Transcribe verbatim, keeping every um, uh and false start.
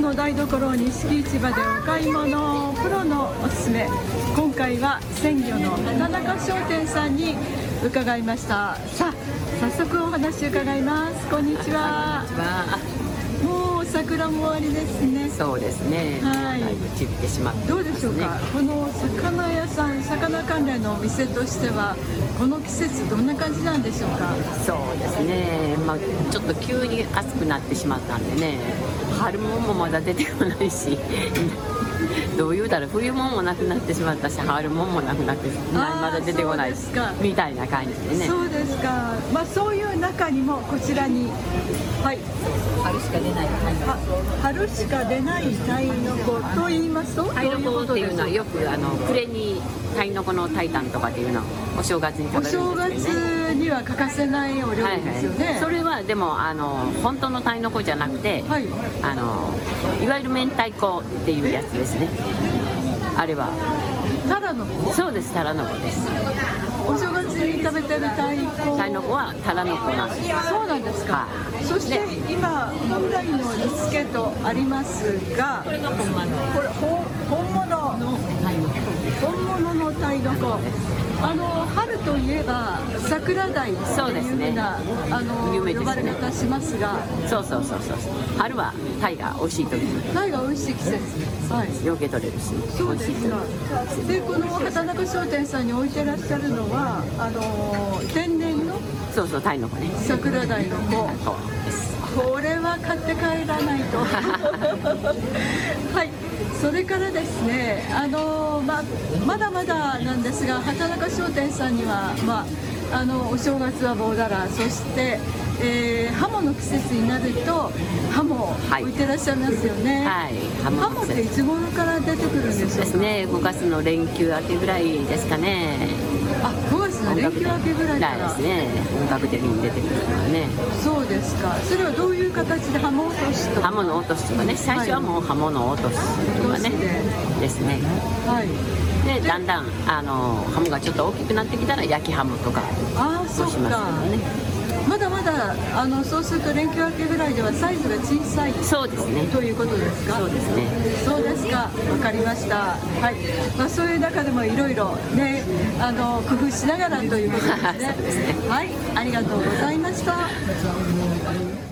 の台所錦市場でお買い物プロのおすすめ。今回は鮮魚の畑中商店さんに伺いました。さあ早速お話伺います。こんにちは。 こんにちは。 もう桜も終わりですね。 そうですね。 はい。 だいぶ散ってしまって、ね、 どうでしょうか。この魚屋さん、魚関連のお店としてはこの季節どんな感じなんでしょうか。 そうですね。まあちょっと急に暑くなってしまったんでね。春もんもまだ出てこないし。どう言うたら冬もんもなくなってしまったし、春もんもなくなってまだ出てこないみたいな感じでね。 そうですか。まあそういう中にもこちらに、はい、 春しか出ないタイノコ。 春しか出ないタイノコと言いますと、 タイノコっていうのはよくあの暮れにタイノコのタイタンとかっていうのをお正月に食べるんですよね。 お正月には欠かせないお料理ですよね。はいはい、 それはでもあの本当のタイノコじゃなくて、 はい、 あのいわゆる明太子っていうやつですね。あれはタラノコ。 そうです、タラノコです。 お正月に食べてるタイコタイノコはタラノコなんです。 そうなんですか。そして今本来の煮付けとありますが、これが本物。これ本物のタイノコ。本物のタイノコ。あの春といえば桜鯛っていうふうな、あの呼ばれ方しますが、 そうそうそうそう。春はタイが美味しい時。 タイが美味しい季節。 はい。よけ取れるし。 そうですか。でこの畑中商店さんに置いてらっしゃるのはあの天然のそうそうタイノコね。 桜鯛の子。これは買って帰らないと。はい。それからですね、あのまあ、まだまだなんですが、畑中商店さんには、まあ、あのお正月は棒だら、そして、えー、ハモの季節になるとハモを置いてらっしゃいますよね。 はい、 ハモっていつ頃から出てくるんでしょうか。 ですね、ごがつの連休明けぐらいですかね。 あ、ごがつの連休明けぐらいからですね、本格的に出てくるのはね。 そうですか。それはどういう形でハモ落としとか。 ハモの落としとかね、最初はもうハモの落としとかね、ですね。 はい。 でだんだんあのハモがちょっと大きくなってきたら焼きハモとかああそうしますけどね。まだまだあのそうすると連休明けぐらいではサイズが小さいそうですねということですか。 そうですね。 そうですか。わかりました。はい。まあそういう中でもいろいろねあの工夫しながらということですね。 そうですね。 はい。ありがとうございました。